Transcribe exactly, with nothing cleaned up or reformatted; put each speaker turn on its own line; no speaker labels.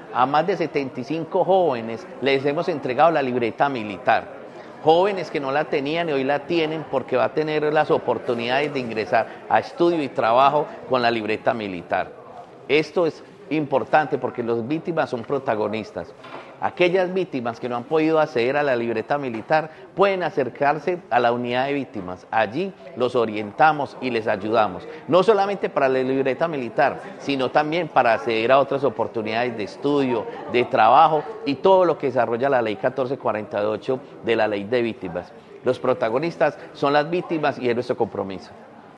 a más de setenta y cinco jóvenes les hemos entregado la libreta militar. Jóvenes que no la tenían y hoy la tienen porque va a tener las oportunidades de ingresar a estudio y trabajo con la libreta militar. Esto es importante porque las víctimas son protagonistas. Aquellas víctimas que no han podido acceder a la libreta militar pueden acercarse a la unidad de víctimas. Allí los orientamos y les ayudamos, no solamente para la libreta militar, sino también para acceder a otras oportunidades de estudio, de trabajo y todo lo que desarrolla la ley catorce cuarenta y ocho de la ley de víctimas. Los protagonistas son las víctimas y es nuestro compromiso.